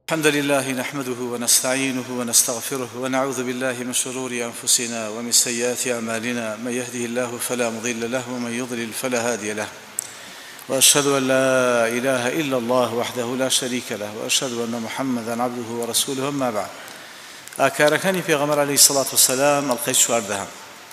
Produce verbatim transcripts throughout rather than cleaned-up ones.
الحمد لله نحمده ونستعينه ونستغفره ونعوذ بالله من شرور أنفسنا ومن سيئات أعمالنا. من يهده الله فلا مضل له ومن يضلل فلا هادي له، وأشهد أن لا إله إلا الله وحده لا شريك له، وأشهد أن محمدا عبده ورسوله. أما بعد، ئاکارەکانی پێغەمبەر عەلەیهی سەڵات وسەلام ئەڵقەی چواردەهەم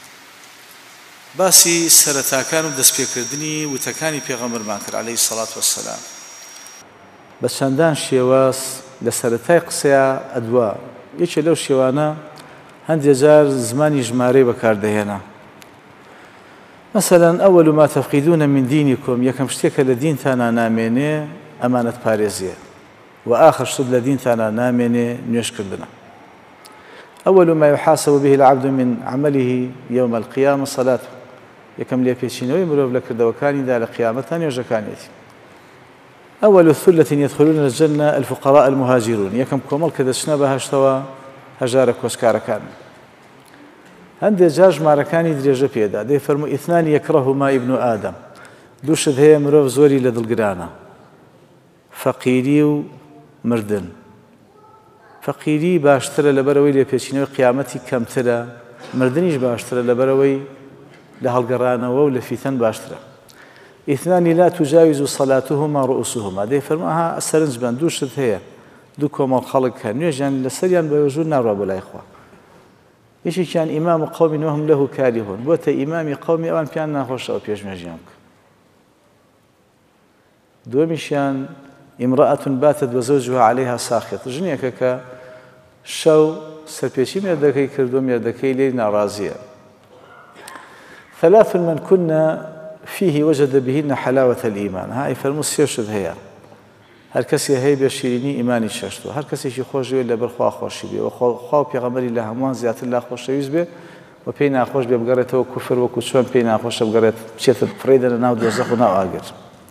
باسی سەرەتاکان و دەستپێکردنی وتەکانی پێغەمبەرمان کرد عەلەیهی سەڵات وسەلام. بە چەندان شێوەز لە سەرەتای قسەیە ئەدوا. یەکێ لەو شێوانە هەندێک جار زمانی ژمارەی بەکاردەهێنا. مەسەلەن ئەوەل ما تەفقیدونە من دینیکم، یەکەم شتێکە لە دینتانە نامێنێ ئەمانەت پارێزیە، و ئاخر شت لە دینتانە نامێنێ نوێژکردنە. أول ما يحاسب به العبد من عمله يوم القيامة صلاته. يكم لي بيشينوي مرov لك دوكاني دا لقيامتان يوجكانيتي. أول ثلة يدخلون الجنة الفقراء المهاجرون. يكم كمال كذا شنبه هشتوا هجارك وسكاركان. عند جاج ماركاني درجة بيدا. ده فرمو اثنان يكرههما ابن آدم. دوشد هي مرov زوري لدلقرانا. فقيري ومردن. فقيري باشترى لبروي لبيشينوي قيامتي كمترى، مردنيش باشترى لبروي لهالقرانا ولا فيثن باشترى. اثنان لا تجاوز صلاتهما رؤوسهما. ده فرماها السرنج بان دوشت هي دوكم الخلق كان يجان لسريان بيوجون نار ولا إخوة. إيش كان إمام قوم وهم له كارهون، بوت إمام قوم أوان بيان ناخوش أو بيج مجيانك. دومشان امرأة باتت وزوجها عليها ساخط. جنيك ك شو سربيشي مردكي كردو مردكي لي ناراضية. ثلاث من كنا فيه وجد بهن حلاوة الإيمان. هاي فرموس يرشد هي. هر كسي هي بشيريني إيماني ششتو. هر كسي شي خوش جوي إلا برخوا خوش بي. وخوا بيغمري الله همان زيات الله خوش يوز بي. وبينا خوش بي بقرته وكفر وكشون بينا خوش بقرت بشيت فريدنا ناو دوزخ وناو آجر.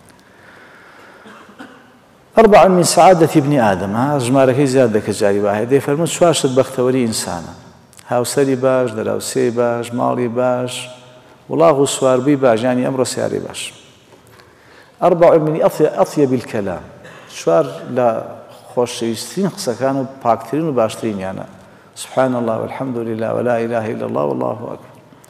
أربع من سعادة ابن آدم. ها جمارك زيادة كجاري واحد. ده فرموس شواشت بختوري إنسانا. هاوسري باش دراوسي باش مالي باش ولاغ سوار بي باش، يعني أمر سياري باش. أربع من أطيب الكلام. شوار لا خوش يستين قصة كانوا باكترين وباشترين، يعني سبحان الله والحمد لله ولا إله إلا الله والله أكبر.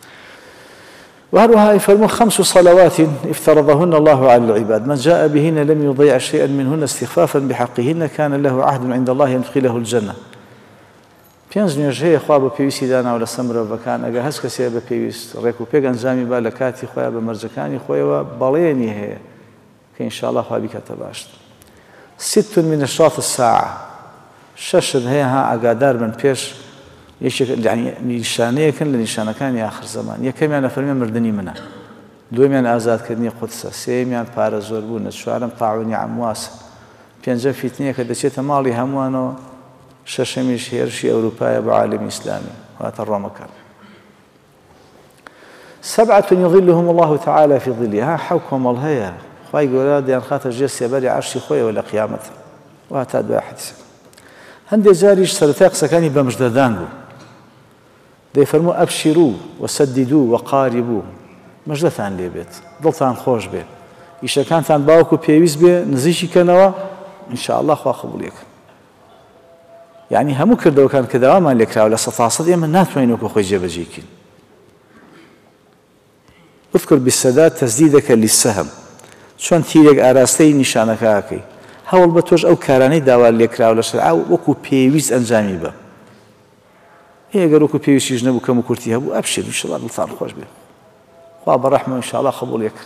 وهذا يفرمون خمس صلوات افترضهن الله على العباد، من جاء بهن لم يضيع شيئا منهن استخفافا بحقهن كان له عهد عند الله يدخله الجنة. پێنج نوێژ هەیە خوا بە پێویستی داناوە لە سەر مرۆڤەکان. ئەگەر هەست کەسێ بە پێویست ڕێک و پێک ئەنجامی با لە کاتی خۆیان بە مەرجەکانی خۆیەوە بەڵێنی هەیە کە ئینشاءالله خوا بیکاتە باشتر. ست من أشراط الساعة. شەشت هەیە ها ئاگادار بن پێش یعنی نیشانەیەکن لە نیشانەکانی آخر زەمان. یەکەمیان ئەفەرمێ مردنی منە، دووەمیان ئازادکردنی قودسە، سێمیان پارە زۆربوونە، چوارەم تاعونی عەمواسە، پێنجەم فیتنەیە کە دەچێتە ماڵی هەمووانەوە، شەشەمیش هێرشی ئەوروپایە بە عالمی ئیسلامی واتە ڕۆمەکان. سبعة يظلهم الله تعالى في ظله. ها حەو کۆمەڵ هەیە خوای گەورە دەیان خاتە ژێر سێبەری عەرشی خۆیەوە لە قیامەت. واتە دوای حەدیث. هەندێک جاریش سەرەتای قسەکانی بە مژدەدان بوو. دەیفەرموو ئەبشیروا وسەدیدوا وقاربوا. مژدەتان لێ بێت، دڵتان خۆش بێت، ئیشەکانتان باوکو پێویست بێ، نزیکی کەنەوە، ئینشاءالله خوا قبوڵیەکە. يعني همو كردو كان كذا ما لكراو لسطاصد يمن ناتوينوك وخوي جبجيكين. اذكر بالسداد تسديدك للسهم. شون تيرك آراستي نشانك هاكي. هاول بتوج أو كاراني داوال لكراو لشرعاو وكو بيويز أنجامي با. إيه قالوكو بيويز يجنبو كمو كرتيها بو أبشر إن شاء الله بلطان خوش به. خواب الرحمة إن شاء الله قبول يك.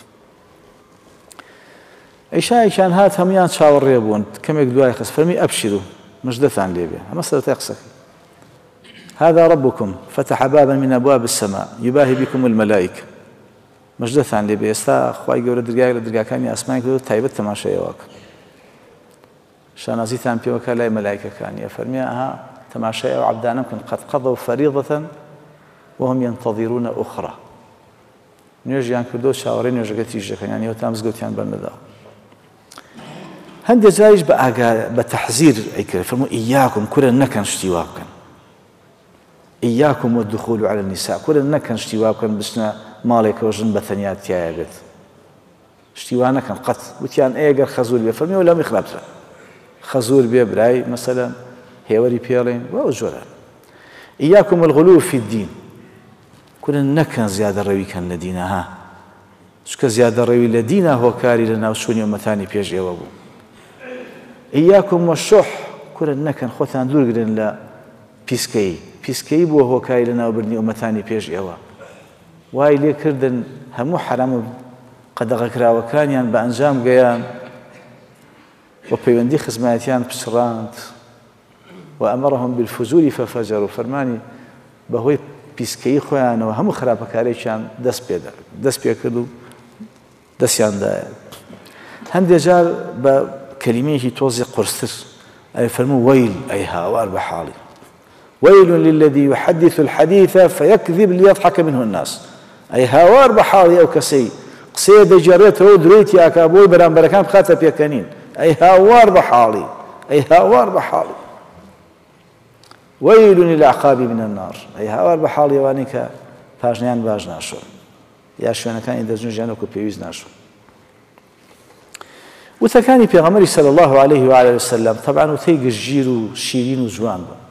عشاء كان هات هميان شاور ريبون كم يقدوا يخس فرمي أبشروا. مجدثان ليبيا مسألة يقصك. هذا ربكم فتح بابا من أبواب السماء يباهي بكم الملائكة. مجدثان ليبيا استا خواهي قولة درقاء لدرقاء كاني أسمعي قولة تايبت تماشا يواك شانازيتان بيوكا لا ملائكة كاني فرميها تماشا يواك عبدانكم قد قضوا فريضة وهم ينتظرون أخرى. نيجيان كردو شاورين يوجد يجيكا يعني يوتامز قوتيان بالندا. هندي زايج بتحذير أيكر فرموا إياكم كل نكن اشتواكن. إياكم والدخول على النساء كل نكن اشتواكن بسنا مالك وجن بثنيات يابت. اشتوانا كان قط وتيان إيجر خزول بفرمي ولا مخلبته. خەزوور بێ برای مەسەلەن هێوەری پێڵێن وەو جۆرە. ئیاکم الغلو فی الدین، کورە نەکەن زیادە ڕەویکەن لە دینە ها، چکە زیادە ڕەوی لە دینە هۆکاری لە ناوچوونی ئومەتانی پێش ئێوە بوو. ئیاکم وەشوح، کورە نەکەن خۆتان دوورگرن لە پیسکەی، پیسکەی بووە هۆکاری لە ناوبردنی ئومەتانی پێش ئێوە. وای لێکردن هەموو حرام و قەدەغەکراوەکانیان بە ئەنجام گەیان و پەیوەندی خزمەتیان پچڕاند و ئەمەڕەهم بالفجور ففجروا، فەرمانی بەهۆی پیسکەی خۆیانەوە هەموو خراپەکارێکیان دەست پێ کرد و دەستیاندایە. هەندێک جار بە کەلیمەیەکی تۆزی قورستر ئەی فەرموو وەیل، ئەی هاوار بە حاڵی، وەیل للذی يحدث الحديث فيكذب ليضحك منه الناس، ئەی هاوار بە حاڵی ئەو کەسەی قسەیە دەجێڕێتەوە درۆی تیاکا بۆی بەرامبەرەکان بخاتە پێکەنین، ئەی هاوار بە حاڵی، ئەی هاوار بە حاڵی. وەیل للأعقاب من النار، ئەی هاوار بە حاڵی ئەوانەی کە پاژنیان باش ناشۆن یا شوێنەکانی دەستنوێژیان وەکو پێویست ناشۆن. وتەکانی پێغەمبەری صلی الله عليه وآله وسلم طبعا وتەی گشتگیر و شیرین و جوان بوو.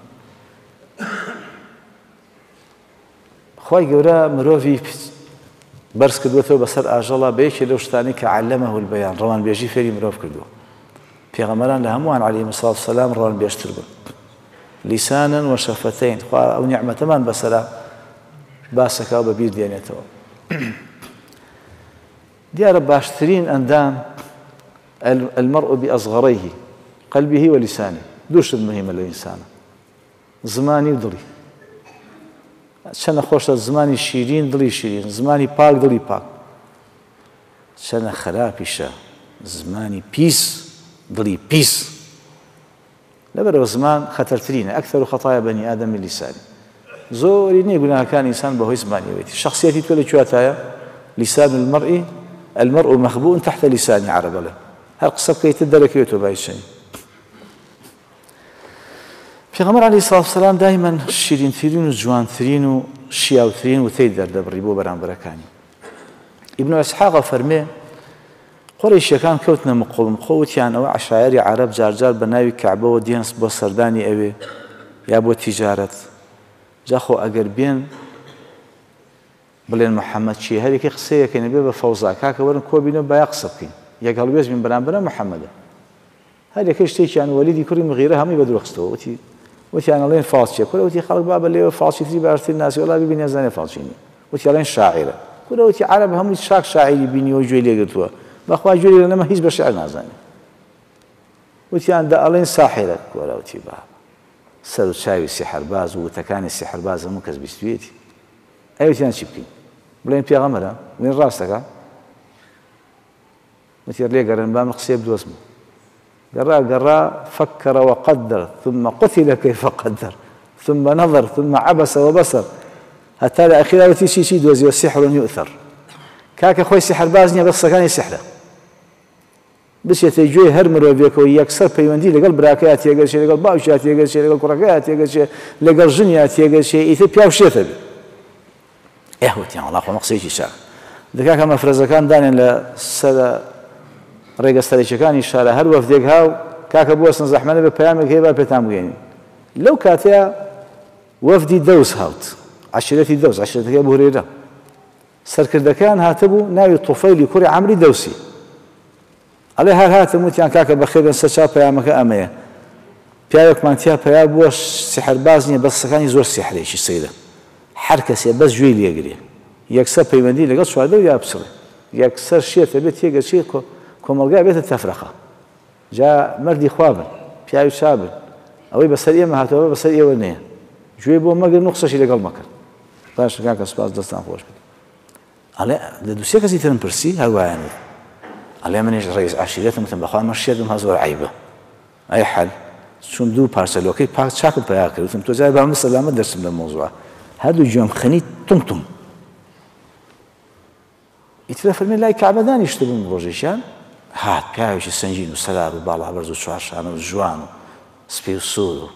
خوای گەورە مرۆڤی بەرز کردوێتەوە بەسەر ئاژەڵە بە یەکێ لەو شتانەی کە عەلەمەه البەیان، ڕەوانبێژی فێری مرۆڤ کردووە. پێغەمبەران لە هەمووان عەلەیهیمۇ الصلاة والسلام ڕەوانبێژتر بوون، لیسانن و شەفەتەین. خوا ئەو نیعمەتەمان بەسەرا باسەکە بە بیر دێنێتەوە. دیارە باشترین ئەندام المرء بأصغريه قلبه ولسانه، دوو شت مهمە لە ئینسانە، زمانی و دڵی. چەنە خۆشە زمانی شیرین دڵی شیرین، زمانی پاک دڵی پاک. چەنە خراپیشە زمانی پیس دڵی پیس. لەبەرەوە زمان خەتەرترینە، ئەکثەر خەتایە بەنی ئادەمی لیسانی. زۆری نییە گوناهەکانی ئینسان بەهۆی زمانیەوەیەتی. شخصیەتی تۆ لەکوێتایە؟ لیسان المرء المرء مخبوء تحت لسان عربەڵێ، هەر قسە بکەیتر دەرەکەوێتەوە بایشەنی. پێغەمبەر عەلەیهی سڵاو وسەلام دایمەن شیرینترین و جوانترین و شیاوترین وتەی دەردەبڕی بۆ بەرامبەرەکانی. ئیبن ئیسحاق فەرمێ قوڕیشیەکان کەوتنە مقۆڵ مقۆ، وتیان ئەوە عەشایری عەرەب جارجار بە ناوی کەعبەوە دێن بۆ سەردانی ئەوێ یا بۆ تیجارەت. جاخۆ ئەگەر بێن بڵێن محەممەد چیە، هەرێکی قسەیەکەن بێ بە فەوزا کاکە وەرن کۆبینە بایە قسە بکەین، یەک هەڵوێز بین بەرامبەرە محەممەدە. هەرێکە شتێکیان وەلیدی کوڕی مغیرە هەمووی بە دروخستەوە، وتی وتیان ئەڵێن فاڵ چییە؟ کورە وتی خەڵک با بە لێوە فاڵچی تری باشتر ناسی، وەڵا بیبینی ئەزانێ فاڵچی نییە. وتی ئەڵێن شاعیرە. کورە وتی عەرەب هەمووی شاک شاعیری بینیوە گوێی لێگرتووە، بەخوا گوێی لەنەما هیچ بە شیعر نازانێ. وتیان دا ئەڵێن ساحیرە. کورە وتی با سەر و چاوی سیحرباز و وتەکانی سیحرباز هەموو کەس بیستوێتی. ئەی وتیان چی بکەین؟ بڵێن پێغەمبەرە، بڵێن ڕاستەکە. وتی لێگەڕێن با من قسەی بدۆزمە. قرأ قرأ فكر وقدر ثم قتل كيف قدر ثم نظر ثم عبس وبصر حتى الأخيرة وتي شي شي دوزي والسحر يؤثر. كاك خوي سحر بازني بس كان سحره بس يتجوي هرمر وبيك ويكسر بيوندي لقل براكات يقل شيء لقل باوشات يقل شيء لقل كراكات يقل شيء لقل جنيات يقل شيء يثبي أو شيء ثبي. إيه هو تيان الله خو مقصيش شاء. ذكاك ما فرز كان داني لسلا ڕێگە سەرەکیەکانی شارە هەر وەفدێک هاو کاکە بوەستن زەحمەتە بە پەیامێک هەیە با پێتان بگەینین. لەو کاتەیە وەفدی دەوس هاوت، عەشیرەتی دەوس، عەشیرەتەکەی ئەبو هورەیرە. سەرکردەکان هاتەبوو ناوی توفەیلی کوڕی عەمری دەوسی. ئەڵێ هەر هاتم وتیان کاکە بەخێر بن سەر چاو پەیامەکە ئەمەیە. پیاوێکمان تیا پەیام بووە سیحرباز نییە، بەس قسەکانی زۆر سیحرێکی سەیرە. هەر کەسێ بەس گوێی لێگرێ، یەکسەر پەیوەندی لەگەڵ چواردە و یا بچڕێ، یەکسەر شێتە بێت تێگە چێ کۆمەلگای بێتە تەفرەخە. جا مەردی خوابن، پیاوی چابن، ئەوەی بەسەر ئێمە هاتەوە بەسەر ئێوە نییە. گوێ بۆ مەگرن و قسەشی لەگەڵ مەکرد. باشەکان کە سوپاس دەستان خۆش بێت. ئەڵێ لە دووسێ کەسی ترم پرسی هەروایانێت. ئەڵێ منیش ڕێز عەشیرەتم وتم بەخوا مە شێدم هە زۆر عەیبە. ئەی حەل چون دوو پارچەلۆکەی پاک چاکم پەیا کرد، وتم تۆ جای با من سەلامەت دەرسم لە مۆزوعە. هەردوو گوێم خەنی توم-توم. ئیترە فەرمێ لای کەعبە دانیشتە بووم ڕۆژێکیان هات پیاوێکی سەنگین و سەلار و باڵا بەرز و چوارشانە و جوان و سپی و سوور و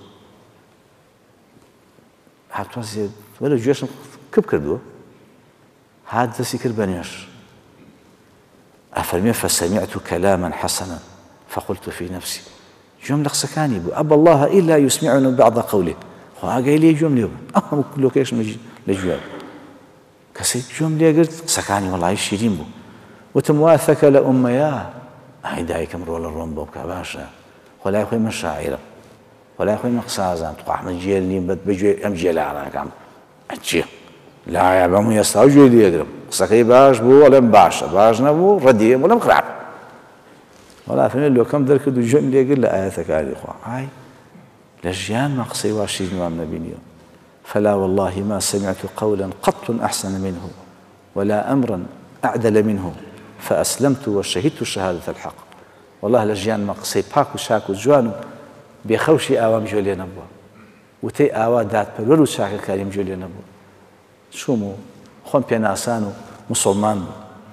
هاتوازێ وەرە گوێشم کپ کردووە، هات دەستی کرد بە نوێش. ئەفەرمێ فەسەمیعت کەلاما حەسەنا فەقولت فی نەفسی. جملة قسەکانی بوو ئەبە الله إلا يسمعنا بعض قوله خۆ ئاگای لێ گوێم لێ بوو ئەم لۆکێشن لە گوێ کەسێک گوێم لێگرت قسەکانی وەڵای شیرین بوو وتم واثەکە لە ئومەیە ئای دایکم ڕۆڵە ڕۆم بۆ بکە باشە خۆ لای خۆی من شاعیرم خۆ لای خۆی من قسازان تو ئەحمەد جێل نیم بەگوێ ئەم جێلارەکەم ئەچێ لایە بەم ئێستا گوێ لێگرم قسەکەی باش بوو وەڵێم باشە باش نەبوو ڕەدیێم وەڵێم خراپ وەڵا فەرمێ لۆکەم دەرکرد و گوێم لێگر لە ئاەتەکانی خوا ئای لە ژیانمە قسەی وا شیرینوام نەبینیوە فلا والله ما سمعت قولا قط أحسن منه ولا أمرا أعدل منه فأسلمت وشهدت شهادة الحق والله لجيان ما قصي باك وشاك وجوان بيخوشي آوام جولي نبوه وتي آوا دات برور وشاك كريم جولي نبوه شو مو خون بيناسان مسلمان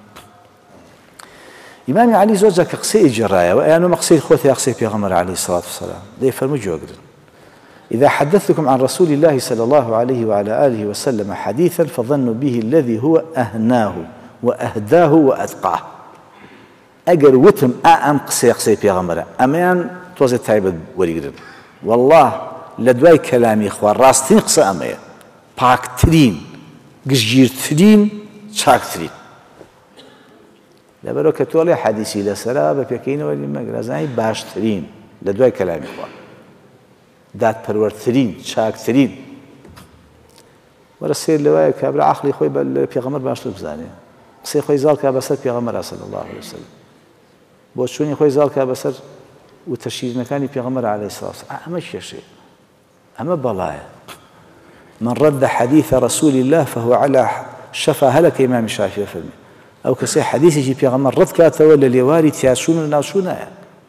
إمام علي زوجك قصي جرايا وأنا مقصي خوتي أقصي بيغمر عليه الصلاة والسلام ده فرمو جوجر إذا حدثتكم عن رسول الله صلى الله عليه وعلى آله وسلم حديثا فظنوا به الذي هو أهناه وأهداه وأتقاه أجر وتم أم قصي قصي بيغمرة أمان توزي تايبة وريقرن والله لدواي كلامي إخوان راستين قصة أمية باكترين قشجيرترين شاكترين لبرو كتولي حديثي لسرابة بيكين ولي مقرزاني باشترين لدواي كلامي إخوان دات پەروەردترین چاکترین وەرە سێر لەوایە کابرا عەقڵی خۆی بە پێغەمبەر باشتر بزانێ قسەی خۆی زاڵ کا بەسەر پێغەمبەر صلی الله عليه وسلم بۆ چوونی خۆی زاڵ کا بەسەر وتەشیرنەکانی پێغەمبەر عليه الصلاة والسلام ئەمە کێشەیە ئەمە بەڵایە من رد حديث رسول الله فهو على شفا هلك إمام الشافعي فەرمێ ئەو کەسەی حەدیثێکی پێغەمبەر ڕەت کاتەوە لە لێواری تیاچوون و ناوچوونایە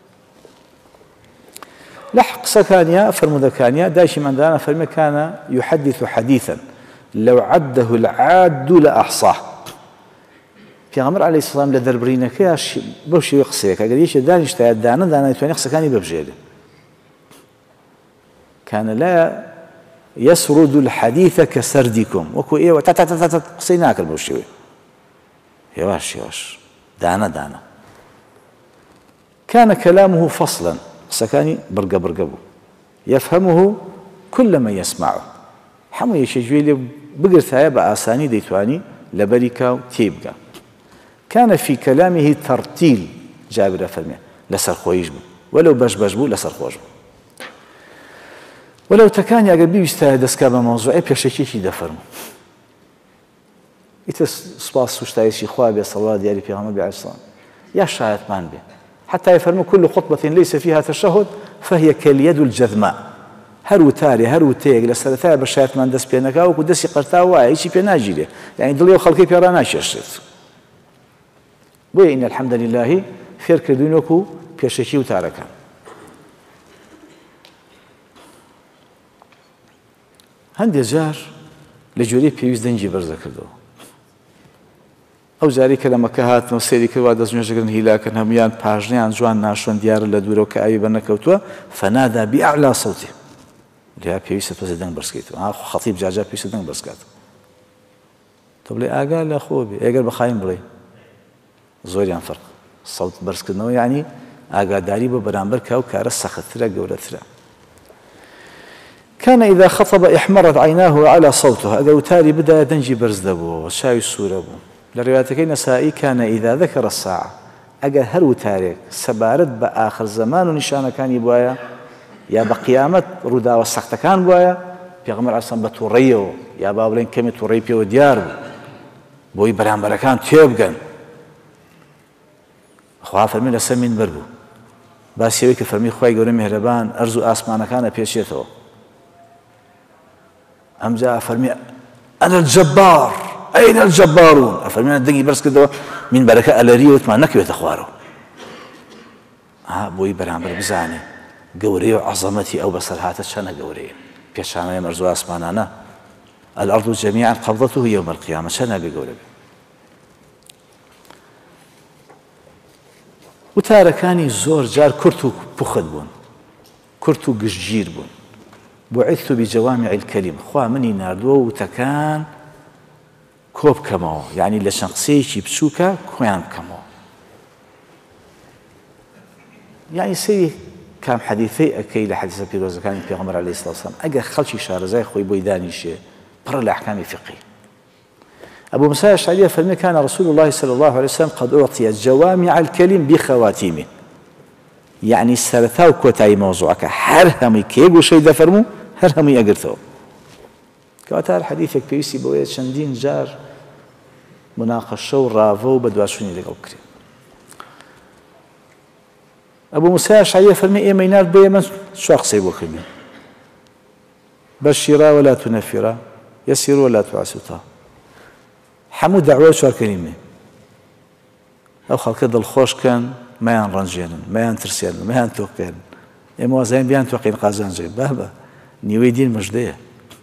لحق سكانيا فرمودكانيا دايش من دانا فرمي كان يحدث حديثا لو عده العاد لأحصاه في غمر عليه السلام لدربرينا كاش بوشي يقصيك قال يش دانش تا دانا دانا يتواني سكاني ببجيله كان لا يسرد الحديث كسردكم وكو ايه تا تا تا تا قصيناك البوشي يواش يواش دانا دانا كان كلامه فصلا سكاني برقة برقة يفهمه كل من يسمعه حمو يشجوي بقرت هاي بأساني ديتواني لبريكا تيبقى كان في كلامه ترتيل جابر فرمي لسر خويش بو ولو باش باش بو لسر خوش بو ولو تكاني أقل بيو يستاهد اسكابا موضوعي بيشكيشي دفرمو إتس سباس سوشتايشي خوابي صلى الله ديالي في غمبي عليه الصلاة يا شاهد مان بي حتى يفرموا كل خطبة ليس فيها تشهد فهي كاليد الجذماء هرو تاري هرو تيغ لسرتها بشايت من دس بينكا وكو دسي قرتا واي شي بيناجيلي يعني دليو خلقي بيرانا شرشت بوي إن الحمد لله فير كردونكو بيشكي وتاركا هندي جار لجوري بيوز دنجي برزا كردو ئەو جاری کە لە مەکە هاتنەوە سەیری کردوا دەستنوێژەکردن هیلاکردن هەمویان پاژنیان جوان ناشۆن دیارە لە دوورەوە کە ئاوی بەرنەکەوتووە فەنادا بئەعلا سەوتی لێرە پێویستە تۆزێ دەنگ بەرزکەیتەوە خەتیب جاجا پێویستە دەنگ بەرزکاتەوە تۆ بڵێ ئاگا لە خۆ بێ ئەگەر بەخایم بڵێ زۆریان فەرق سەوت بەرزکردنەوە یعنی ئاگاداری بۆ بەرامبەر کا و کارە سەختترە گەورەترە كان إذا خطب احمرت عيناه على صوته أجا وتاري بدأ دنجي برز دبو شاي السورة بو لرواياتك نسائي كان إذا ذكر الساعة أجا هرو تاريك سبارد بآخر زمان ونشانة كان يبوايا يا بقيامة رودا والسخت كان بوايا بيغمر عصام بتوريو يا باولين كم توريبيو وديار بوي برام بركان تيبقن أخوها فرمي لسمين بربو بس يويك فرمي خواهي قولي مهربان أرزو آسمانا كان بيشيته أم جاء فرمي أنا الجبار أين الجبارون أفرمي أنا دقي برس كده من بركة ألاريه وتما نكوي تخواره ها بوي برامبر بزاني قوري وعظمتي أو بصر هاتت شانا قوري بيشانا يمرزو أسمانانا الأرض جميعا قبضته يوم القيامة شانا بقوري وتاركاني زور جار كرتو بخد بون كرتو قشجير بون بعثت بجوامع الكلم خوا مني ناردوه وتكان كوب كمو يعني لشنقسيشي بسوكا كوان كمو يعني سي كام حديثي أكي لحديث بيروز كان في غمر عليه الصلاة والسلام أجا خلشي شار زي خوي بويداني شيء برا الأحكام فقهي أبو موسى الأشعري فرمي كان رسول الله صلى الله عليه وسلم قد أعطي جوامع الكلم بخواتيمه يعني سرثا وكوتاي موضوعك هرهمي كيغو شيء دفرمو هرهمي أقرثو كواتا الحديث يكفيسي بوية شندين جار مناقشة ورافو بدواشوني لقل كريم أبو موسى الأشعري فرمي إيه مينار بيه من شخصي بوكرمي بشرا ولا تنفرا يسر ولا تعسطا حمو دعوة شوار كريمة أو خلق دل خوش كان ما ينرنجين ما ينترسين ما ينتوقين إما زين بيان توقين قازان زين بابا نيوي دين مجدية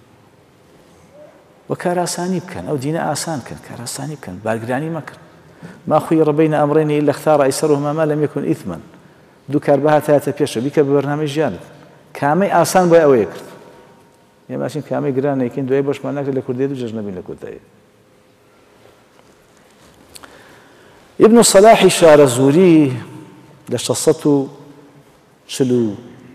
وكاراساني بكن أو دين آسان كان كاراساني بكن بارقراني ما كان ما خير بين أمرين إلا اختار أيسرهما ما لم يكن إثما دو كاربها ثلاثة بيشة بك ببرنامج جانب كامي آسان بوي أوي يكرت يا ماشين كامي قرانا يكين دوي باش معناك لكردية دو ججنبين لكردية ابن الصلاح شار زوري لشخصته شلو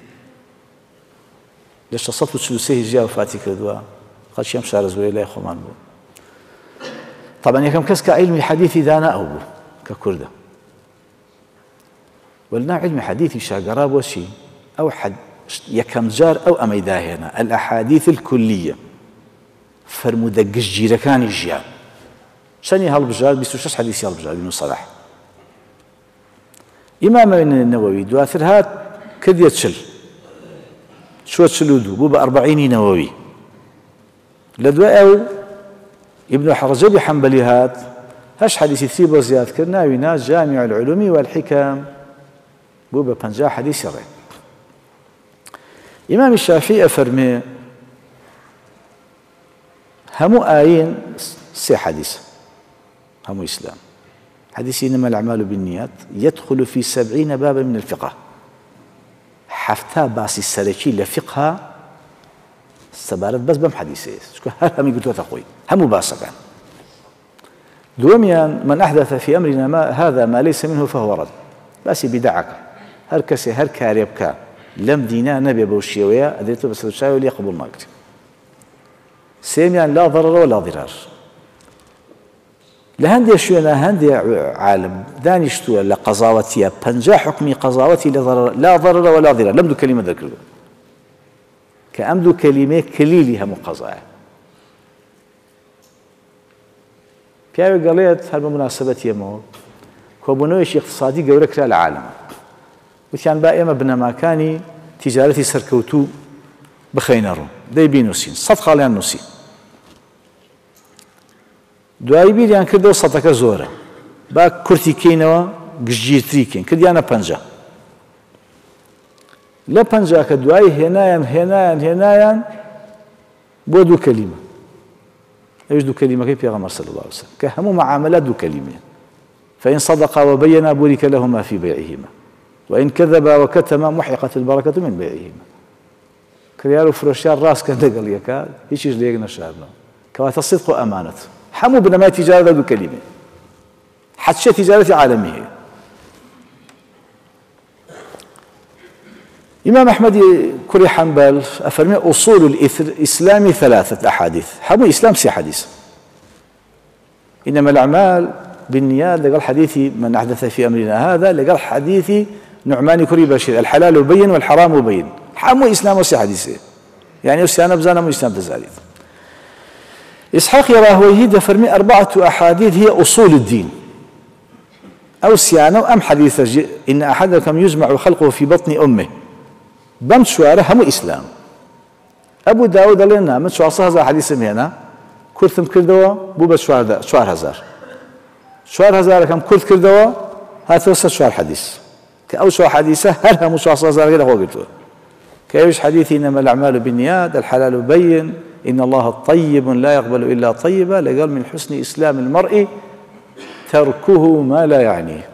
لشخصته شلو سيه جاء وفاتي كردوا قال شيم شار زوري لا يخمان بو طبعا يكم كسك علمي حديثي دانا أو بو ككردة ولنا علمي حديثي شاقراب وشي أو حد يكم جار أو أميدا هنا الأحاديث الكلية فرمودقش جيركان الجيان شني هالبجار بيستوشش حديث هالبجار ابن الصلاح إمام النووي دواتر هات كد يتشل شو تشلودو بو بأربعين نووي لدواء أو ابن رجب حنبلي هات هاش حديث ثري بوزيات كرنا ويناس جامع العلوم والحكم بو ببنجا حديث الرئي إمام الشافعي أفرمي همو آيين سي حديث همو إسلام حديث إنما الأعمال بالنيات يدخل في سبعين بابا من الفقه حفتا باسي السلكي لفقها سبارت بس بم حديثي شكو هل هم يقولوا تقوي همو باسا كان دوميان من أحدث في أمرنا ما هذا ما ليس منه فهو رد باسي بدعك هر كسي هر كاريبكا لم دينا نبي بوشيوية أدريته بس الشاوي اللي يقبل ما قلت سيميان لا ضرر ولا ضرار لهندي شوينا هندي عالم دانشتوا لقضاوتيا بنجا حكمي قضاوتي لضرر لا ضرر ولا ضرار لم دو كلمة ذكره كأمدو كلمة كليلها مقضاء بياوي قاليت هالمناسبة يمو كوبونويش اقتصادي قولك لا العالم وكان بائما بنما كاني تجارتي سركوتو بخينرو دي بينوسين صدق عليها نوسين دوایی بیریان کردەوە سەدەکە زۆرە با کورتی کەینەوە گشتگیرتری کەین کردیانە پەنجا لە پەنجا کە دوایی هێنایان هێنایان هێنایان بۆ دوو کەلیمە ئەوش دوو کەلیمەکەی پێغەمبەر صلی الله علیه وسلم کە هەموو معاملات دوو کەلیمەیە فإن صدقا وبينا بورك لهما في بيعهما وإن كذبا وكتما محقت البركة من بيعهما کریار و فرۆشیار ڕاست کە لەگەڵ یەکە هیچیش لە یەک نەشاردنەوە کەواتە صدق و ئەمانەت حمو بنما تجارة ذو كلمة حتى تجارة عالمية إمام أحمد كري حنبل أفرمي أصول الإسلام ثلاثة أحاديث حمو إسلام سي حديث إنما الأعمال بالنيات لقال حديثي من أحدث في أمرنا هذا لقال حديثي نعمان كري بشير الحلال بين والحرام بين حمو إسلام وسي حديثي يعني أسيانا بزانا مو إسلام تزاليث إسحاق يراهويه دفرمي أربعة أحاديث هي أصول الدين أو سيانة أم حديث إن أحدكم يجمع خلقه في بطن أمه بم شوارة هم إسلام أبو داود لنا من شوار هذا حديث هنا كرتم كردوا بوبا شوار شوار هزار شوار هزار كم كرت كردوا هذا وصل شوار حديث كأو شوار حديثة هل هم شوار هزار غير هو قلته كيفش حديث إنما الأعمال بالنيات الحلال بين إن الله طيب لا يقبل إلا طيبا لقال من حسن إسلام المرء تركه ما لا يعنيه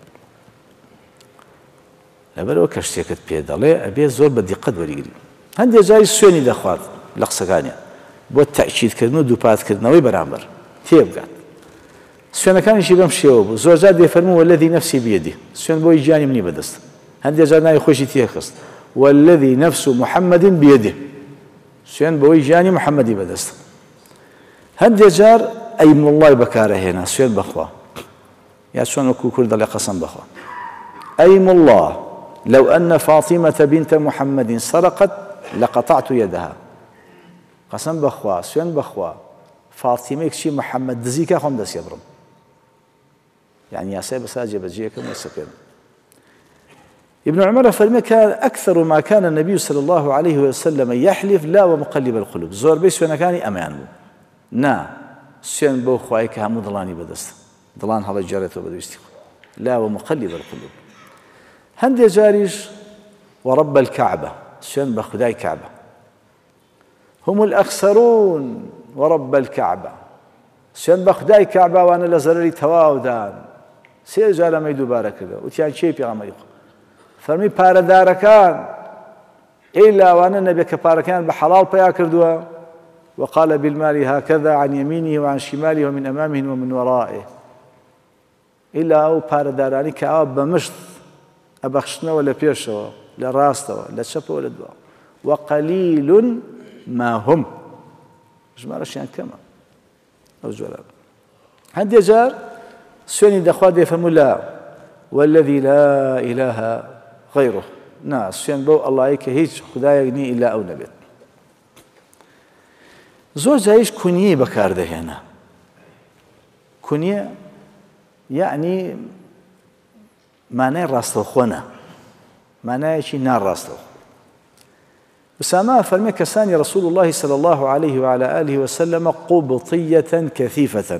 لبرو كشتيكت بيدالي أبي زور بدي قد وريقري هندي جاي سويني دخوات لقصقانيا بو التأكيد كردنو دوبات كردنوي برامبر تيبقات سوينا كان يشي بمشيوب زور جاد يفرمو والذي نفسي بيدي سوين بو يجاني مني بدست هەندێک جار ناوی خۆشی تێخست والذي نفس محمد بيده سوێن بەوەی ژیانی محەممەدی بەدەستە هەندێک جار ئەیم الله بەکارەهێنا سوێن بەخوا یا چۆن وەکو کورد دەڵێ قەسەم بەخوا ئەیم الله لو أن فاطمة بنت محمد سرقت لقطعت يدها قەسەم بەخوا سوێن بەخوا فاتیمەی کچی محەممەد دزیکە خۆم دەستێ بڕم يعني ياسای بەسا جێبەجێەکەم وەسە پێم ابن عمر فرمى كان أكثر ما كان النبي صلى الله عليه وسلم يحلف لا ومقلب القلوب زور بي سوێنەکانی ئەمەیان بوو نا سوێن بۆ خوای کە هەموو دڵانی بەدەستە دڵان هەڵەگێڕێتەوە بەدەویستی لا ومقلب القلوب هەندێک جاریش ورب الكعبة سوێن بە خودای کعبە هم الأخسرون ورب الكعبة سوێن بە خودای کعبە وانە لە زەرەری تەواودان سێ جار ئەمەی دووبارە کردەوە وتیان چێ پێغەمبەری خوا فەرمی پارەدارەکان ئێلا ئەوانە نەبێت کە پارەکان بە حەڵاڵ پیا کردووە وقال بالمال هكذا عن يمينه وعن شماله ومن أمامه ومن ورائه إلا أو پارەدارانی کە ئەوە بە مشت ئەبەخشنەوە لە پێشەوە لە ڕاستەوە لە چەپەوە لە دووە وقليل ما هم ژمارەشیان کەمە ئەو جۆرە هەندێک جار سوێنی دەخوا دێفەرموو لا والذي لا إله غيره نا سوێن بەو ئەڵڵایی کە هیچ خودایەک نی ئیلا ئەو نەبێت زۆر جاییش کونیەی بەکاردەهێنا کونیە یعنی مانای ڕاستەوخۆنە مانایەکی ناڕاستەوخۆ أسامة فرمي كساني رسول الله صلى الله عليه وعلى آله وسلم قبطية كثيفة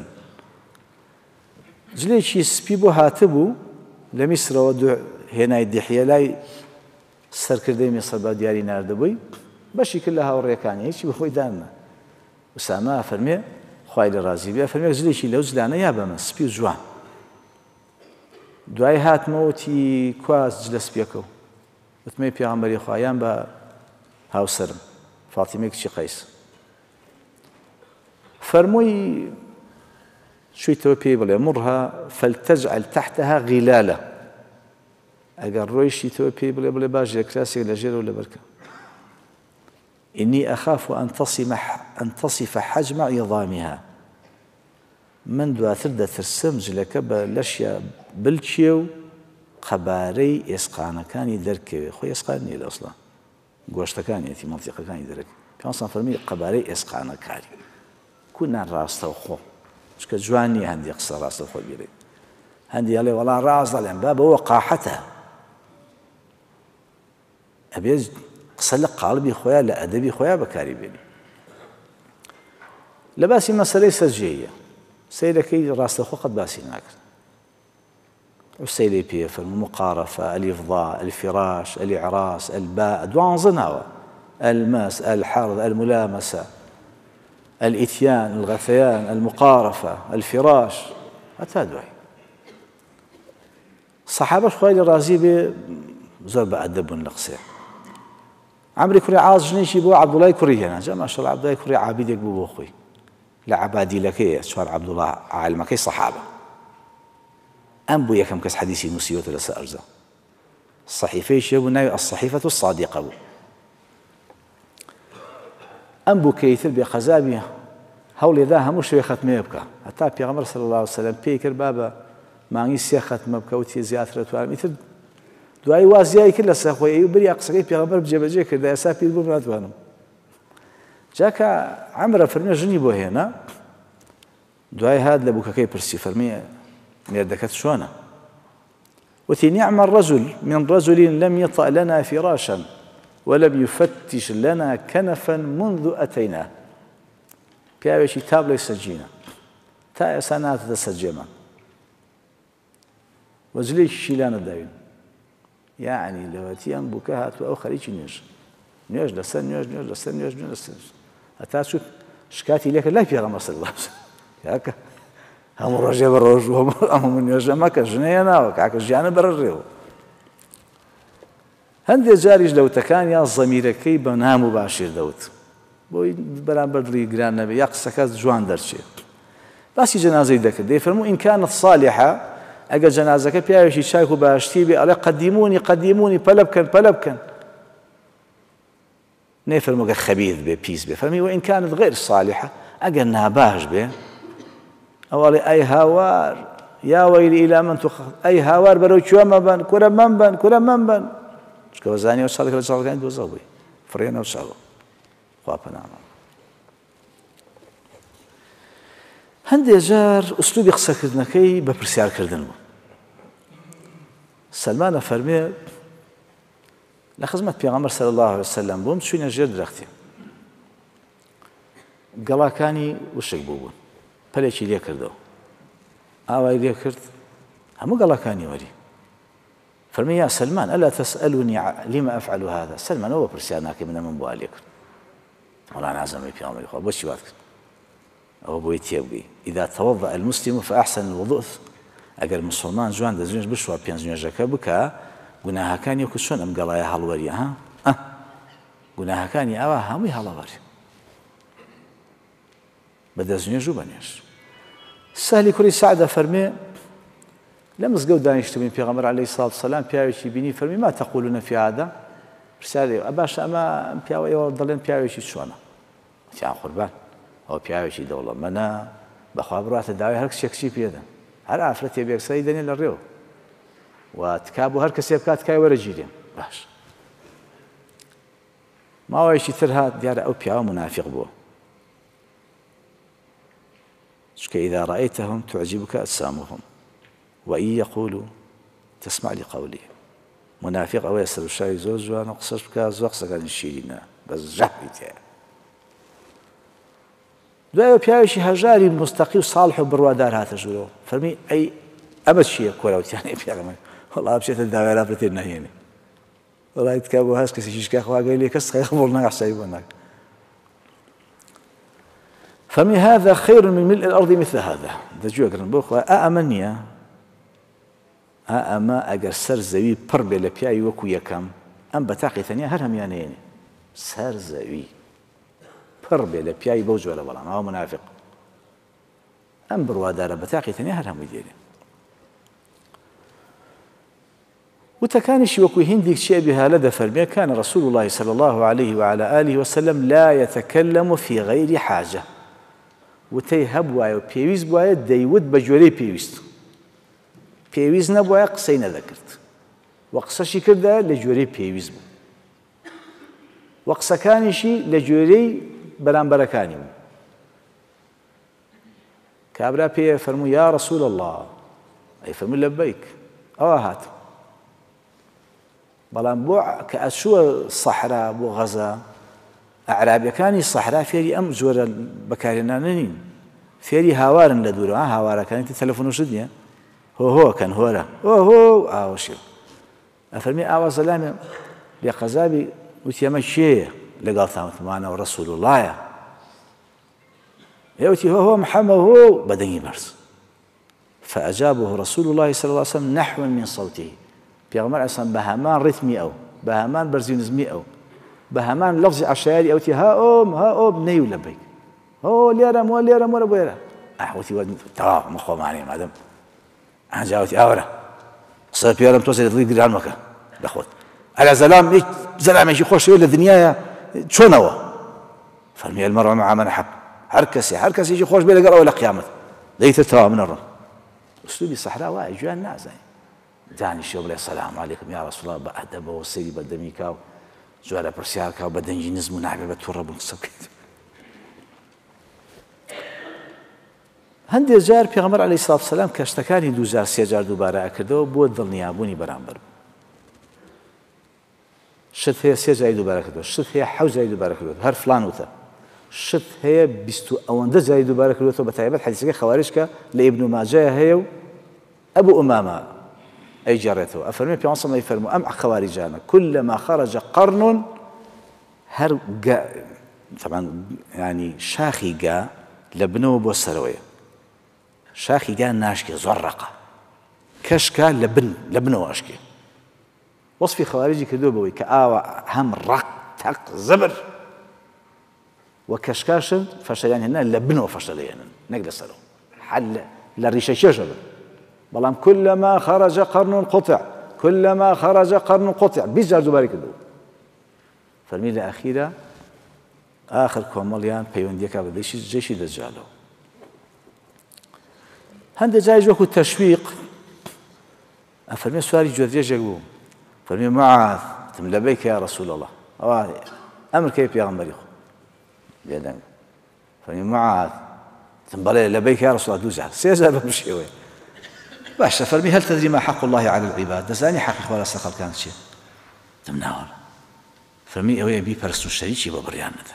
جليشي سبيبو هاتبو لمصر ودو هنا الدحية لاي سركردي مصر بادياري ناردبوي بشي كلها وريكاني هيك بخوي دانا أسامة فرمي خواهي رازي بيا فرمي جليشي لو زلانا يابا من سبيو جوان دوای هات موتی کواز جلس بيكو وتمي پیغمبری خواهیان با هاوسرم فاطمه کچی قیس فرموی شوی تو پی بڵێ مرها فلتجعل تحتها غلاله ئەگەر ڕۆیشی تۆ پێی بڵێ بڵێ باش یەکراسێک لە ژێرەوە لەبەرکە إني أخاف أن تصف أن تصف حجم عظامها من دواتر دەترسم جلەکە بە لەشیا بلچێ و قەبارەی ئێسقانەکانی دەرکەوێ خۆی ئێسقان نییە لە ئەسڵا گۆشتەکانیەتی مەڵتیقەکانی دەرەکە پێغەمبەر فەرمی قەبارەی ئێسقانەکاری کو ناڕاستەوخۆ چکە جوان نییە هەندێک قسە ڕاستەوخۆ بێرێت هەندی هەڵێ وەڵا ڕاست دەڵێن با بەوە قاحەتە ئەبێ قسە لە قاڵبی خۆیان لە ئەدەبی خۆیان بەکاری بێنی لە باسی مەسەلەی سەرجێیە سەیرەکەی ڕاستەوخۆ قەت باسی ناکرد وسەیرەی پێ فەرموو مقارەفە الإفضاء الفراش الإعراس الباء دوانزە ناوە المس الحرض الملامسة الإتيان الغثيان المقارفة الفراش هەتا دوای سەحابەش خوای لێ ڕازی بێ زۆر بەئەدەب بوون لە قسێ عەمری کوڕی عاز ژنێکی بۆ عەبدوڵای کوڕی هێنا جا ماشەڵڵا عەبدوڵای کوڕی عابیدێک بوو بۆ خۆی لە عەبادیلەکەیە چوار عەبدوڵا عالمەکەی سەحابە ئەم بوو یەکەم کەس حەدیسی نووسیوەتە لەسەر ئەرزە سەحیفەیەکی هەبوو ناوی الصەحیفەة الصادقة بوو ئەم بوو کە ئیتر بێ قەزابی هەوڵێدا هەموو شوێ خەتمێ بکە هەتا پێغەمبەر صلی الله علیه وسلم پێی کرد با بە مانگی سێ خەتمە بکە وتی زیاترە توانم ئیتر دوای وازیایی کرد لەسەر خۆی ئەوی بریە قسەکەی پێغەمبەر بجێبەجێ کرد ئێستا پیر بووم ناتوانم جاکە عەمرە فەرمێ ژنی بۆ هێنا دوای هات لە بووکەکەی پرسی فەرمی مێردەکەت چۆنە وتی نعم الرجل من رجل لم يطأ لنا فراشا ولم يفتش لنا كنفا منذ أتيناه پیاوێکی تاب لەی سەرجینە تا ئێستا ناتێتە سەرجێمان وەجلێکیشی لا نەداوین یعنی لەوەتیان بووکە هاتووە ئەو خەریکی نوێژ نوێژ لەسەر نوێژ نوێژ لەسەر نوێژ نوێژ لەسەر هەتا چوت شکاتی لێ کرد لای پێغەمبەر صلی الله علیه وسلم کاکە هەموو ڕۆژێ بە ڕۆژ هەموو نوێژە مەکە ژنەیە ناوە کاکە ژیانە بەرەڕێوە هەندێک جاریش لەوتەکانیان زەمیرەکەی بە نام و باشیر دەوت بۆی بەرامبەر دڵی گران نەبێ یا قسەکە جوان دەرچێت باسی جەنازەی دەکرد دەیفەرموو إن كانت صالحة ئەگەر جەنازەکە پیاوێکی چاک و باشتی بێ ئەڵێ قەدیمونی قەدیمونی پەلە بکەن پەلە بکەن نەیفەرمووکە خەبیث بێ پیس بێ فەرمی وئین کانت غیر صالحة ئەگەر ناباش بێ ئەوڵێ ئەی هاوار یا وەیلی ئیلا من توخ ئەی هاوار بەرەو کوێ مەبەن کورە من بن کورە من بن چکە زانیەوە چاڵێک لە چاڵەکانی دۆزە بووی فڕێنەوە چاڵە خوا پەنامە هەندێک جار ئوسلوبی قسەکردنەکەی بە پرسیارکردن بوو سەلمانە فەرمێ لە خزمەت پێغەمبەر صلی الله علیه وسلم بووم چووینە ژێر درەختێ گەڵاکانی وشک بوو بوون پەلێکی لێ کردەوە ئاوای لێ کرد هەموو گەڵاکانی وەری فەرمی یا سلمان ئەلا تەسئەلونی لما ئەفعل هذا سلمان ئەوە پرسیار ناکەی منە من بۆ لێ کرد وەڵا نازانم پێغەمبەری خوا بۆچی وات کرد ئەوە بۆی تێبگەی إذا توضأ المسلم فأحسن الوضوء ئەگەر مسلمان جوان دەستنوێژ بشوە پێنج نوێژەکە بکە گوناهەکانی وەکو چۆن ئەم گەڵایە هەڵوەریە ها ئە گوناهەکانی ئەوە هەمووی هەڵەوەری بە دەستنوێژ و بەنوێژ سەهلی کوڕی سەعدە فەرمێ لە مزگەوت دانیشتبووین پێغەمبەر عەلەیهی سەڵاتو وەسەلام پیاوێکی بینی فەرمی ما تەقولون فی هذا پرسیارێ باشە ئەمە ئەم پیاوە ئێوە دەڵێن پیاوێکی چۆنە وتیان قوربان ئەو پیاوێکی دەوڵەمەندە بەخوا بڕاتە داوای هەر کچێکچی پێدەن هەر ئافرەتێ بێکسەری دەنێن لە ڕێوە و تکا بۆ هەر کەسێ بکات تکای وەرەگیرێن باش ماوەیەکی تر هات دیارە ئەو پیاوە منافق بووە چکە إذا رأيتهم تعجبك أجسامهم وإن يقولوا تسمع لقولهم منافق ئەوەیە سەرشاوی زۆر جوانە قسەش بکات زۆر قسەکانی شیرینە بەس ژەهری تێیە دوایەوە پیاوێکی هەژاری مستەقی و ساڵح و بڕوادار هاتە ژوورەوە فەرمی ئەی ئەمە چییە کۆراوتیانەی پێغەمبەر وەڵا بچێتە داوای ئافرەتێ نەهێنێ وەڵای تکا بۆ هەست کەسێکیش کا خواگەی لێ کەس خەیڵ ناقسایی بۆ ناکە فەرمی هذا خير من ملء الأرض مثل هذا دەجوێگرن بۆ خوا ئا ئەمە نییە ئا ئەمە ئەگەر سەر زەوی پڕ بێ لە پیاوی وەکو یەکەم ئەم بەتاقی تەنیا هەر هەمیانەیەنێ سەر زەوی پڕ بێ لە پیاوی بەو جۆرە بەڵام ئەوە منافق ئەم بڕوادارە بەتاقی تەنیا هەر هەمووی دێنێ وتەکانیشی وەکو هندێک چێ بهالە دەفەرمێ كان رسول الله صلى الله عليه وعلى آله وسلم لا يتكلم في غير حاجة وتەی هەبوایە و پێویست بوایە دەیوت بە جۆرەی پێویست پێویست نەبوایە قسەی نەدەکرد و قسەشی کردە لە جۆرەی پێویست بوو و قسەکانیشی لە جۆرەی بەرامبەرەکانی بوو کابرا پێ فەرموو یا رسول الله ئەی فەرموو لەبەیک ئەوە هات بەڵام بۆ کە ئەچووە سەحرا بۆ غەزا ئەعرابیەکانی سەحرا فێری ئەم جۆرە بەکارهێنانە نین فێری هاوارن لە دوورەوە هاوارەکانی تر تەلەفۆنوشت نییە هۆهۆکەن هۆرە هۆهۆ ئاوەشێ ئەفەرمی ئاوا زەلامێ لێ قەزابی وتی ئەمە کێیە لەگەڵ تامەتمانەوە ڕەسوول اللهە ئێوتی هۆهۆ محەممە هۆ بەدەنگی بەرز فأجابه رسول الله صلى الله عليه وسلم نحو من صوته پێغەمبەر ئەسلام بە هەمان ڕیتمی ئەو بە هەمان بەرزی و نزمی ئەو بە هەمان لەفزی عەشایری ئەوتی ها ئۆم ها ئۆم نەی و لەبەیک هۆ لێرەم وە لێرەم وەرە بۆ ئێرە ئەوتی تەواو ئەمە خۆمانەیە مادەم ئەنجاوتی ئاوەرە قسە پێرم تۆ سێدەڵی گران مەکە لە خۆت ئەلا زەلام زەلامێکی خۆشەوە لە دنیایە چۆنەوە فەرمی المەرء مع من أحب هەر کەسێ هەر کەسێکی خۆش بێ لەگەڵ ئەوە لە قیامەت دەیتە تەواو منەڕۆ ئوسلوبی سەحرا وایە گوێیان نازانێ دانیشێ بڵێ سەلام عەلەیکم یا ڕەسوڵ الله بە ئەدەبەوە سەیری بەدەمی کا و جوارە پرسیار کا و بە دەنگی نزم و نابێ بە تووڕە بوون قسە بکەیت هەندێک جار پێغەمبەر عەلەیهی سەڵاتو وەسەلام کە شتەکانی دوو جار سێ جار دووبارە ئەکردەوە بۆ دڵنیابوونی بەرامبەر بوو شت هەیە سێ جاری دووبارە کردەوە شت هەیە حەوت جاری دووبارە کردەوە هەر فڵان وتە شت هەیە بیست و ئەوەندە جاری دووبارە کردوێتەوە بە تایبەت حەدیسەکەی خەوارج کە لە ئیبن ماجەیە هەیە و ئەبوو ئومامە أي جارته أفرمي في عصام يفرموا أم خوارجانا كلما خرج قرن هر جا طبعا يعني شاخي جا لبنو بوسروية شاخي جا ناشكي زرقة كشكا لبن لبنو أشكي وصفي خوارجي كذوبوي كآوى هم رق تق زبر وكشكاشن فشلان هنا لبنو فشلين نقدر سلو حل للريشة شجر بەڵام كلما خرج قرن قطع كلما خرج قرن قطع بیست جار دووباری کردو فەرمی لە ئەخیرە آخر کۆمەڵیان پەیوەندیەکە بە جێشی دەجالەوە هەندێک جایش وەکو تەشویق ئەفەرمێ سواری گوێدرێژێک بوو فەرمی معاذ تم لەبەیک یا رەسوول الله ئەوە ئەمرکەی پێغەمبەری خۆ بێدەنگ فەرمی معاذ تم بەڵێ لەبەیک یا رەسوول الله دوو جار سێ جار بەم شێوەیە باشە فەرمی هەل تەدری ما حق الله على العباد دەزانی حەقی خوا لەسەر خەڵکان چییە تم ناوەڵە فەرمی ئەوەیە بیپەرستن شەریکی بۆ بڕیان نەدەن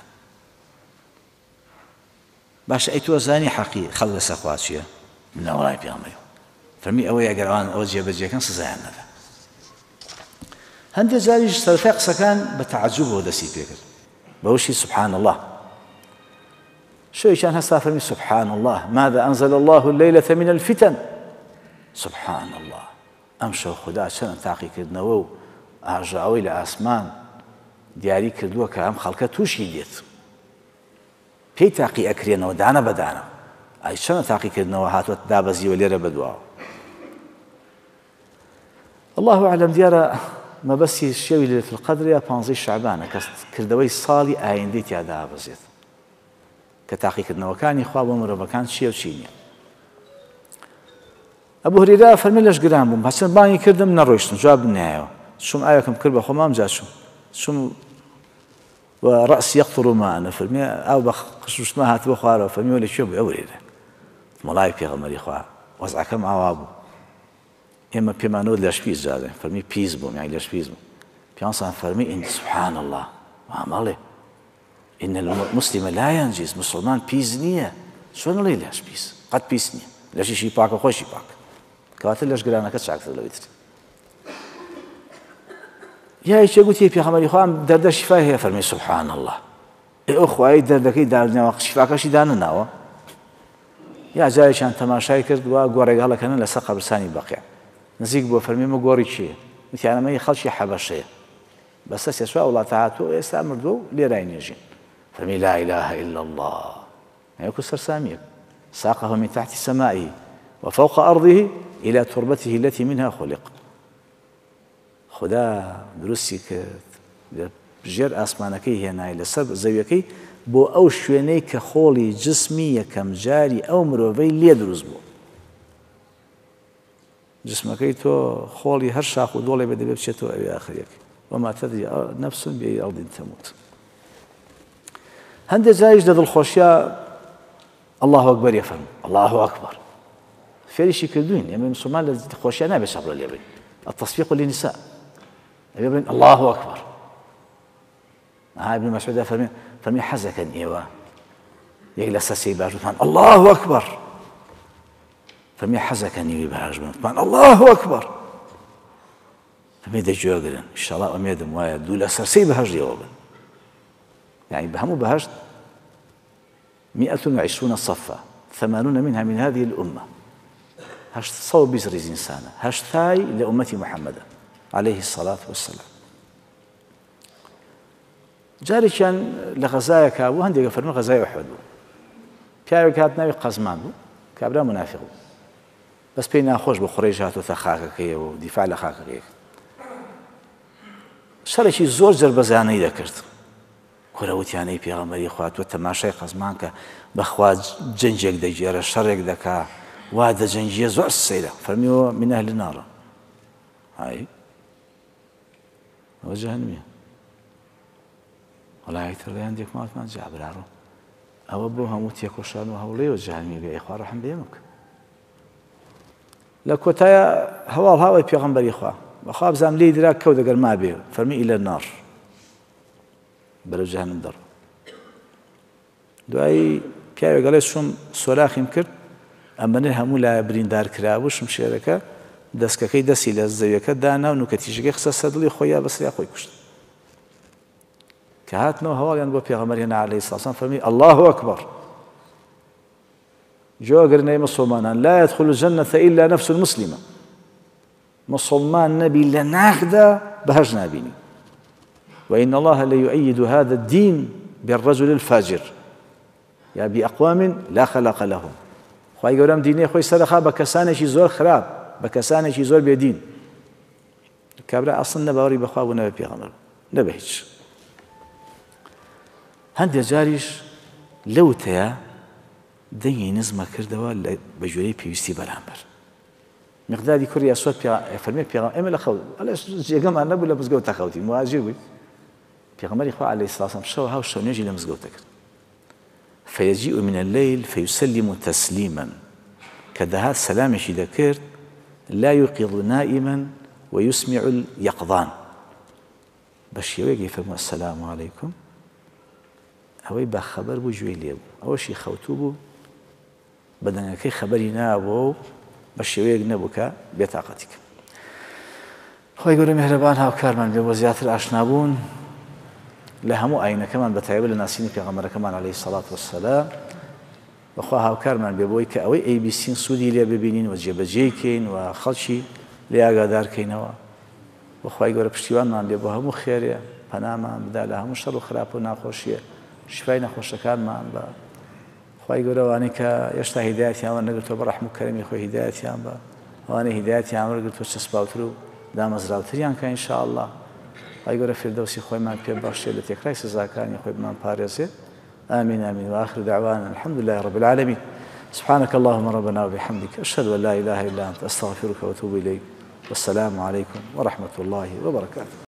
باشە ئەی تۆ زانی حەقی خەڵک لەسەر خوا چییە ناوەڵای پێغەمبەری فەرمی ئەوەیە ئەگەر ئەوان ئەوە جێبەجێکەن سزایان نەدا هەندێک جاریش سەرەتای قسەکان بە تەعەجوبەوە دەستی پێکرد بەوشی سبحان الله شوێکیان هەستا فەرمی سبحان الله ماذا أنزل الله الليلة من الفتن سبحان الله ئەم شەو خوددا چەند تاقیکردنەوە و ئاژاوەی لە ئاسمان دیاری کردووە کە ئەم خەڵکە تووشی دێت پێی تاقی ئەکرێنەوە دانە بەدانە ئای چەند تاقیکردنەوە هاتووە دابەزیوە لێرە بەدواوە الله أعلم دیارە مەبەستی شێوی لەیلەتول القەدر یا پانزەی شەعبانە کە کردەوەی ساڵی ئایندەی تیادا ئابەزێت کە تاقیکردنەوەکانی خوا بۆ مرۆڤەکان چییە و چی نییە ئەبوو هورەیرە فەرمی لەش گران بووم هەچەند بانگی کردم نەڕۆیشتم جواب نایەوە چوم ئاوێکم کرد بە خۆمام جا چوم چوم ورأسي يقطر ماء فەرمی ئاو بە قشوشتمە هاتبووە خوارەوە فەرمیوە لەکوێ بووی ئەو هورەیرە مەڵای پێغەمبەری خوا وەزعەکەم ئاوا بوو ئێمە پێمانەوە لەش پیس جادێ فەرمی پیس بووم یانی لەش پیس بووم پیانسان فەرمی ئین سبحان الله ماڵێ إن المسلم لا ينجز مسلمان پیس نییە چۆن دەڵێ لەش پیس قەت پیس نییە لەشیشی پاکە خۆشی پاکە کەواتە لەش گرانەکە چاکتر لەویتر یایکێ گوتی پێغەمبەری خوا دەردە شیفای هەیە فەرمی سبحان الله ئێوە خوای دەردەکەی داناوە شیفاکەشی دانەناوە یا جارێکیان تەماشای کرد وە گۆڕێک هەڵەکەنن لەسەر قەبرستانی بەقیع نزیک بۆ فەرمیمە گۆڕی چییە وتیانەمەی خەڵکی حەبەشەیە بەسە سێسوا وڵاتە هاتووە ئێستا مردووە و لێرای نێژین فەرمی لا إله إلا الله یەکو سەرسامیەک ساقه من تحت سمائه وفوق أرضه إلى تربته التي منها خلق خدا دروستی کرد ژێر ئاسمانەکەی هێنای لەسەر زەویەکەی بۆ ئەو شوێنەی کە خۆڵی جسمی یەکەم جاری ئەو مرۆڤەی لێ دروست بوو جسمەکەی تۆ خۆڵی هەر شاخ و دۆڵێ بە دەبێ بچێتەوە ئەوێ ئاخرێک وما تدري نفس بأي أرض تموت هەندێک جاریش لە دڵخۆشیە الله ئەکبەر یەفەرمێ الله ئەکبەر فێریشی کردوین ئێمە مسلمان لە خۆشیە نابێت شەڕە لێ بین التصفيق للنساء يقولون الله أكبر ها ابن مسعود فرمي فرمي حزكا إيوه يجلس سيباج الله أكبر فرمي حزكا إيوه باج الله أكبر فرمي دجوجرن إن شاء الله أميدم وايد دول أسر سيباج يوبن يعني بهمو بهجت مئة وعشرون صفة ثمانون منها من هذه الأمة هشت صوب بيزريز إنسانة هشت ثاي لأمة محمد عليه الصلاة والسلام جاري كان لغزايا كابو هندي قفرنا غزايا أحد كابو كانت ناوي قزمان بو كابرا منافق بس بينا خوش بخريجات وثخاكك ودفاع لخاكك شرع شي زور جربزاني ذكرت كراوتياني بيغمري خوات وتماشي قزمان ك بخوا جنجك دجير شرك دكا وهذا جنجيه زور السيلة فرميو من أهل النار هاي وجهنمية ولا يكثر لي عندك ما ما جاب العرو أو أبوها موت يكوشان وهولي وجهنمية بإخوة رحم بيمك لكوتايا هوا الهوا بيغمبري إخوة وخاب زام لي دراك كودا قال ما بيه فرمي إلى النار بلو جهنم در دعاي بياوي قال شوم سولاخ يمكن أما نهمو لا بريندار كرابوش مشيركه دەستکەکەی دەستی لە زەویەکە دانا و نوکەتیژەکەی خسە سەدڵی خۆیان بەسریا خۆی کوشت کە هاتنەوە هەواڵیان بۆ پێغەمبەر هێنا عەلەیهی سڵام فەرمی الله ئەکبەر جۆگرنەی مسلمانان لا يدخل الجنة إلا نفس مسلمة مسلمان نبي لە ناکدا بەهەژ نابینی وإن الله ليؤيد هذا الدين بالرجل الفاجر يا بأقوام لا خلق لهم خوای گەورەم دینەی خۆی سەرەخا بە کەسانێکی زۆر خراپ بە کەسانێکی زۆر بێدین کابرا ئەسڵ نەباوەڕی بەخوا بوو نەبە پێغەمبەر نەبە هیچ هەندێک جاریش لەو تەیە دەنگی نزمە کردەوە بە ژێرەی پێویستی بەرامبەر مقدادی کوڕی ئەسوەد فەرمێ پێغەمبەر ئێمە لە خەوت جێگەمان نەبوو لە مزگەوت تەخەوتی مواجیر بووی پێغەمبەری خوا عەلەیهی سڵاو وسەلام شەو هاو شەو نوێژی لە مزگەوتە کرد فيجيء من الليل فيسلم تسليما كدهات سلامشي ذكرت لا يوقظ نائما ويسمع اليقظان باش يوقف فما السلام عليكم هوي بخبر بو جوي ليبو اول شي خوتوبو بدنا كي خبري نابو باش يوقف نبوكا بطاقتك خوي يقول مهربان هاو كارمان بيبو زياتر اشنابون لهمو أين كمان بتعبوا لناسيني في غمرة كمان عليه الصلاة والسلام وخواها وكارمان بيبوي كأوي أي بيسين سودي لي ببينين وجيب جيكين وخلشي لي أقدار كينوا وخواي يقول بشتيوان من بيبوها مو خيريا بناما بدا لها مو شر وخراب وناخوشية شفاي ناخوش كان ما با خواي يقول واني كيشتا هدايتي أنا قلت برحمة كريمي خوي هدايتي أنا با واني هدايتي أنا قلت وشسباوترو دام أزراوتريان كان إن شاء الله أيقول في الدوسي خوي ما بيب باشي التي كريس زاكاني خوي ما باريزي آمين آمين وآخر دعوانا الحمد لله رب العالمين سبحانك اللهم ربنا وبحمدك أشهد أن لا إله إلا أنت أستغفرك وأتوب إليك والسلام عليكم ورحمة الله وبركاته